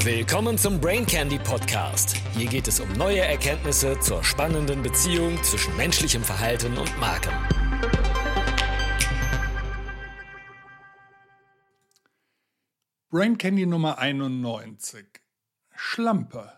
Willkommen zum Brain Candy Podcast. Hier geht es um neue Erkenntnisse zur spannenden Beziehung zwischen menschlichem Verhalten und Marken. Brain Candy Nummer 91. Schlampe.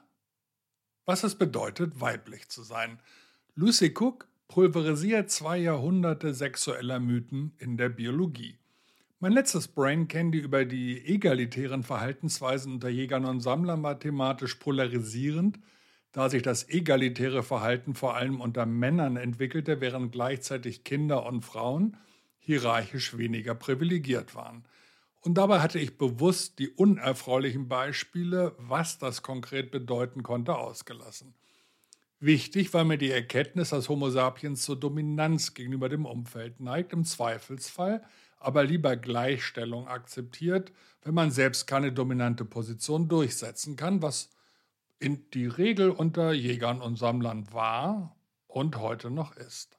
Was es bedeutet, weiblich zu sein. Lucy Cook pulverisiert 2 Jahrhunderte sexueller Mythen in der Biologie. Mein letztes Brain Candy über die egalitären Verhaltensweisen unter Jägern und Sammlern war thematisch polarisierend, da sich das egalitäre Verhalten vor allem unter Männern entwickelte, während gleichzeitig Kinder und Frauen hierarchisch weniger privilegiert waren. Und dabei hatte ich bewusst die unerfreulichen Beispiele, was das konkret bedeuten konnte, ausgelassen. Wichtig war mir die Erkenntnis, dass Homo sapiens zur Dominanz gegenüber dem Umfeld neigt, im Zweifelsfall aber lieber Gleichstellung akzeptiert, wenn man selbst keine dominante Position durchsetzen kann, was in die Regel unter Jägern und Sammlern war und heute noch ist.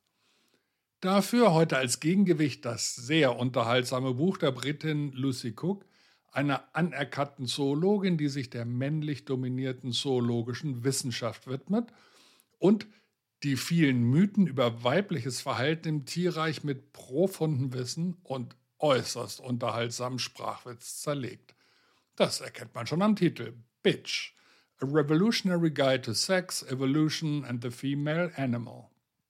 Dafür heute als Gegengewicht das sehr unterhaltsame Buch der Britin Lucy Cook, einer anerkannten Zoologin, die sich der männlich dominierten zoologischen Wissenschaft widmet und die vielen Mythen über weibliches Verhalten im Tierreich mit profundem Wissen und äußerst unterhaltsamen Sprachwitz zerlegt. Das erkennt man schon am Titel. Bitch. A Revolutionary Guide to Sex, Evolution and the Female Animal.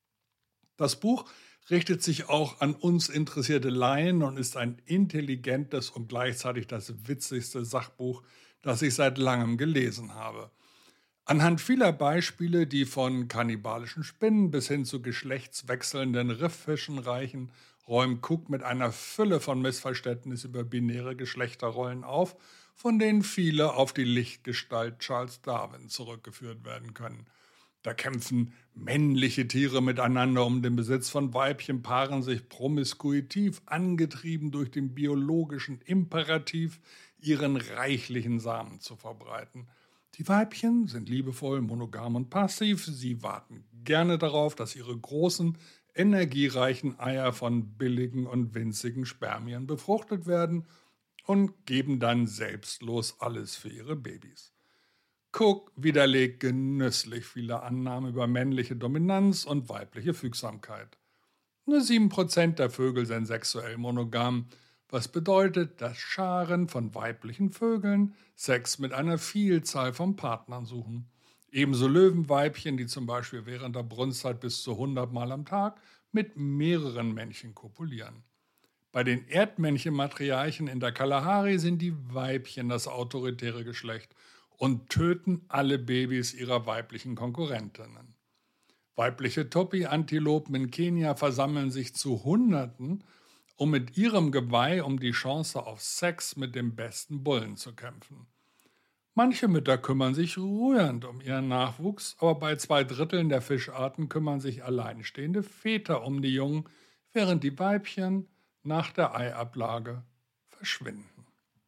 Das Buch richtet sich auch an uns interessierte Laien und ist ein intelligentes und gleichzeitig das witzigste Sachbuch, das ich seit langem gelesen habe. Anhand vieler Beispiele, die von kannibalischen Spinnen bis hin zu geschlechtswechselnden Rifffischen reichen, räumt Cook mit einer Fülle von Missverständnissen über binäre Geschlechterrollen auf, von denen viele auf die Lichtgestalt Charles Darwin zurückgeführt werden können. Da kämpfen männliche Tiere miteinander um den Besitz von Weibchen, paaren sich promiskuitiv, angetrieben durch den biologischen Imperativ, ihren reichlichen Samen zu verbreiten. Die Weibchen sind liebevoll, monogam und passiv. Sie warten gerne darauf, dass ihre großen, energiereichen Eier von billigen und winzigen Spermien befruchtet werden und geben dann selbstlos alles für ihre Babys. Cook widerlegt genüsslich viele Annahmen über männliche Dominanz und weibliche Fügsamkeit. Nur 7% der Vögel sind sexuell monogam, was bedeutet, dass Scharen von weiblichen Vögeln Sex mit einer Vielzahl von Partnern suchen. Ebenso Löwenweibchen, die zum Beispiel während der Brunstzeit bis zu 100 Mal am Tag mit mehreren Männchen kopulieren. Bei den Erdmännchenmatriarchen in der Kalahari sind die Weibchen das autoritäre Geschlecht und töten alle Babys ihrer weiblichen Konkurrentinnen. Weibliche Topi-Antilopen in Kenia versammeln sich zu Hunderten, um mit ihrem Geweih um die Chance auf Sex mit dem besten Bullen zu kämpfen. Manche Mütter kümmern sich rührend um ihren Nachwuchs, aber bei 2/3 der Fischarten kümmern sich alleinstehende Väter um die Jungen, während die Weibchen nach der Eiablage verschwinden.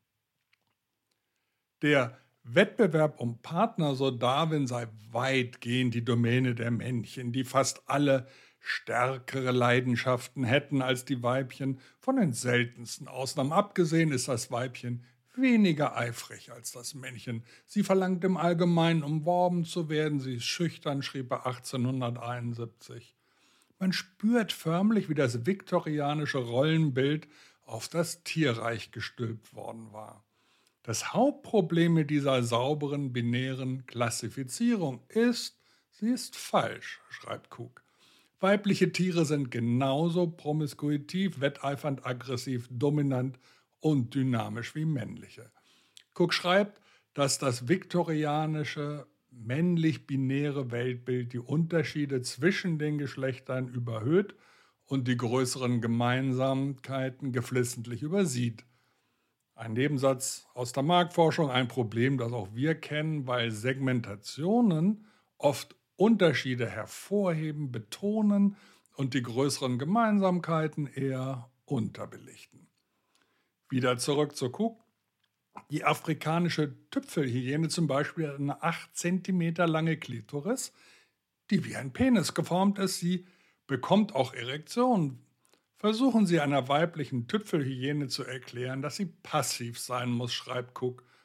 Der Wettbewerb um Partner, so Darwin, sei weitgehend die Domäne der Männchen, die fast alle stärkere Leidenschaften hätten als die Weibchen. Von den seltensten Ausnahmen abgesehen ist das Weibchen weniger eifrig als das Männchen. Sie verlangt im Allgemeinen umworben zu werden. Sie ist schüchtern, schrieb er 1871. Man spürt förmlich, wie das viktorianische Rollenbild auf das Tierreich gestülpt worden war. Das Hauptproblem mit dieser sauberen, binären Klassifizierung ist, sie ist falsch, schreibt Cook. Weibliche Tiere sind genauso promiskuitiv, wetteifernd, aggressiv, dominant und dynamisch wie männliche. Cook schreibt, dass das viktorianische, männlich-binäre Weltbild die Unterschiede zwischen den Geschlechtern überhöht und die größeren Gemeinsamkeiten geflissentlich übersieht. Ein Nebensatz aus der Marktforschung, ein Problem, das auch wir kennen, weil Segmentationen oft Unterschiede hervorheben, betonen und die größeren Gemeinsamkeiten eher unterbelichten. Wieder zurück zu Cook. Die afrikanische Tüpfelhyäne zum Beispiel hat eine 8 cm lange Klitoris, die wie ein Penis geformt ist. Sie bekommt auch Erektionen. Versuchen Sie einer weiblichen Tüpfelhyäne zu erklären, dass sie passiv sein muss, schreibt Cook,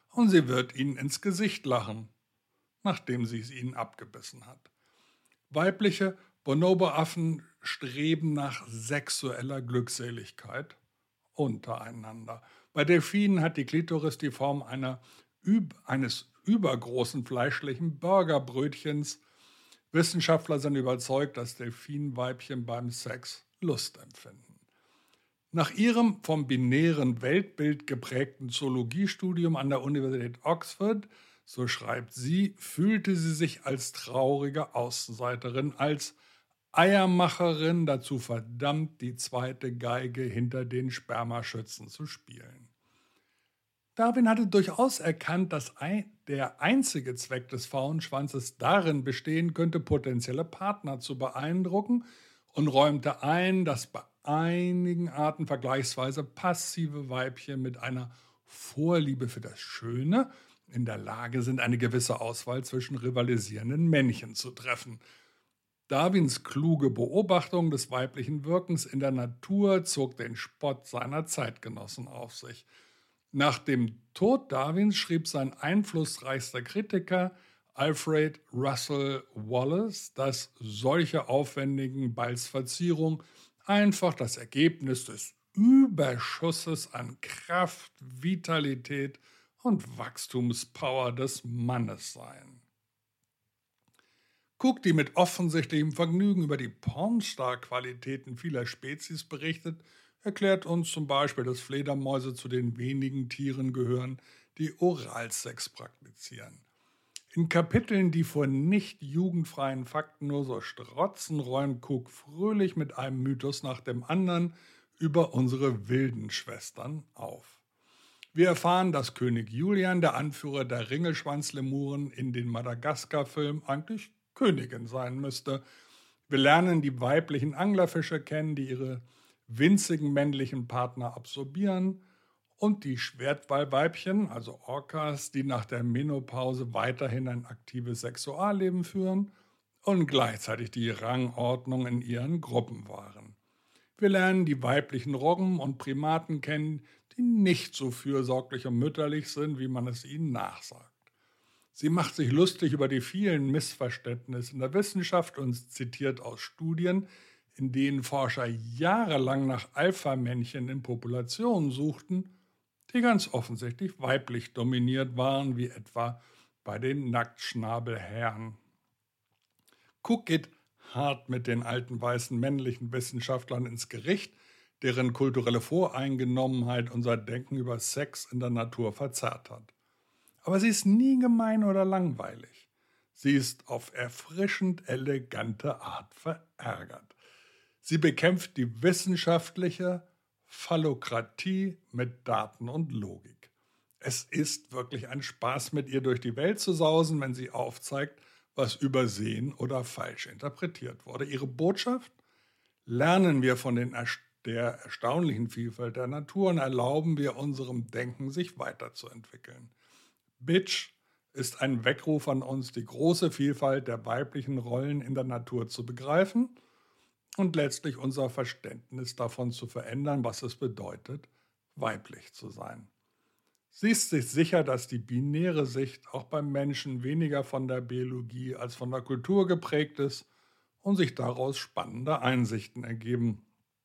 und sie wird ihnen ins Gesicht lachen, nachdem sie es ihnen abgebissen hat. Weibliche Bonobo-Affen streben nach sexueller Glückseligkeit untereinander. Bei Delfinen hat die Klitoris die Form eines übergroßen fleischlichen Burgerbrötchens. Wissenschaftler sind überzeugt, dass Delfinweibchen beim Sex Lust empfinden. Nach ihrem vom binären Weltbild geprägten Zoologiestudium an der Universität Oxford, so schreibt sie, fühlte sie sich als traurige Außenseiterin, als Eiermacherin dazu verdammt, die zweite Geige hinter den Spermaschützen zu spielen. Darwin hatte durchaus erkannt, dass der einzige Zweck des Faunschwanzes darin bestehen könnte, potenzielle Partner zu beeindrucken, und räumte ein, dass bei einigen Arten vergleichsweise passive Weibchen mit einer Vorliebe für das Schöne in der Lage sind, eine gewisse Auswahl zwischen rivalisierenden Männchen zu treffen. Darwins kluge Beobachtung des weiblichen Wirkens in der Natur zog den Spott seiner Zeitgenossen auf sich. Nach dem Tod Darwins schrieb sein einflussreichster Kritiker Alfred Russel Wallace, dass solche aufwendigen Balzverzierungen einfach das Ergebnis des Überschusses an Kraft, Vitalität und Wachstumspower des Mannes seien. Cook, die mit offensichtlichem Vergnügen über die Pornstar-Qualitäten vieler Spezies berichtet, erklärt uns zum Beispiel, dass Fledermäuse zu den wenigen Tieren gehören, die Oralsex praktizieren. In Kapiteln, die vor nicht jugendfreien Fakten nur so strotzen, räumt Cook fröhlich mit einem Mythos nach dem anderen über unsere wilden Schwestern auf. Wir erfahren, dass König Julian, der Anführer der Ringelschwanzlemuren in den Madagaskar-Film, eigentlich Königin sein müsste. Wir lernen die weiblichen Anglerfische kennen, die ihre winzigen männlichen Partner absorbieren, und die Schwertwalweibchen, also Orcas, die nach der Menopause weiterhin ein aktives Sexualleben führen und gleichzeitig die Rangordnung in ihren Gruppen wahren. Wir lernen die weiblichen Robben und Primaten kennen, die nicht so fürsorglich und mütterlich sind, wie man es ihnen nachsagt. Sie macht sich lustig über die vielen Missverständnisse in der Wissenschaft und zitiert aus Studien, in denen Forscher jahrelang nach Alpha-Männchen in Populationen suchten, die ganz offensichtlich weiblich dominiert waren, wie etwa bei den Nacktschnabelherren. Cook geht hart mit den alten weißen männlichen Wissenschaftlern ins Gericht, deren kulturelle Voreingenommenheit unser Denken über Sex in der Natur verzerrt hat. Aber sie ist nie gemein oder langweilig. Sie ist auf erfrischend elegante Art verärgert. Sie bekämpft die wissenschaftliche Phallokratie mit Daten und Logik. Es ist wirklich ein Spaß, mit ihr durch die Welt zu sausen, wenn sie aufzeigt, was übersehen oder falsch interpretiert wurde. Ihre Botschaft? Lernen wir von der erstaunlichen Vielfalt der Natur und erlauben wir unserem Denken, sich weiterzuentwickeln. Bitch ist ein Weckruf an uns, die große Vielfalt der weiblichen Rollen in der Natur zu begreifen und letztlich unser Verständnis davon zu verändern, was es bedeutet, weiblich zu sein. Sie ist sich sicher, dass die binäre Sicht auch beim Menschen weniger von der Biologie als von der Kultur geprägt ist und sich daraus spannende Einsichten ergeben.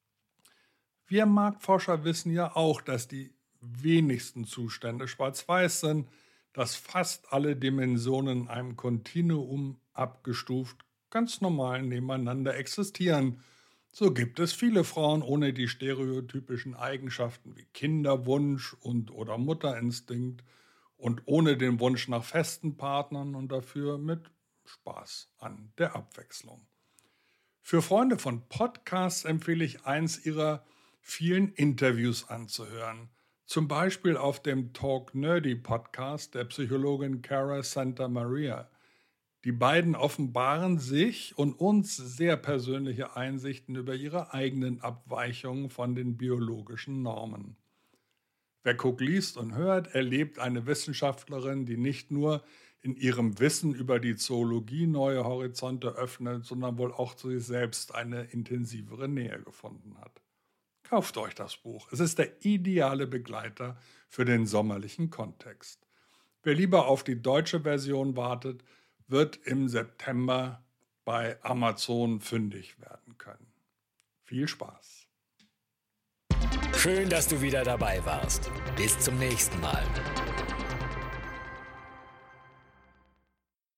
Wir Marktforscher wissen ja auch, dass die wenigsten Zustände schwarz-weiß sind, dass fast alle Dimensionen in einem Kontinuum abgestuft ganz normal nebeneinander existieren. So gibt es viele Frauen ohne die stereotypischen Eigenschaften wie Kinderwunsch oder Mutterinstinkt und ohne den Wunsch nach festen Partnern und dafür mit Spaß an der Abwechslung. Für Freunde von Podcasts empfehle ich eins ihrer vielen Interviews anzuhören. Zum Beispiel auf dem Talk Nerdy Podcast der Psychologin Cara Santa Maria. Die beiden offenbaren sich und uns sehr persönliche Einsichten über ihre eigenen Abweichungen von den biologischen Normen. Wer Cook liest und hört, erlebt eine Wissenschaftlerin, die nicht nur in ihrem Wissen über die Zoologie neue Horizonte öffnet, sondern wohl auch zu sich selbst eine intensivere Nähe gefunden hat. Kauft euch das Buch. Es ist der ideale Begleiter für den sommerlichen Kontext. Wer lieber auf die deutsche Version wartet, wird im September bei Amazon fündig werden können. Viel Spaß! Schön, dass du wieder dabei warst. Bis zum nächsten Mal.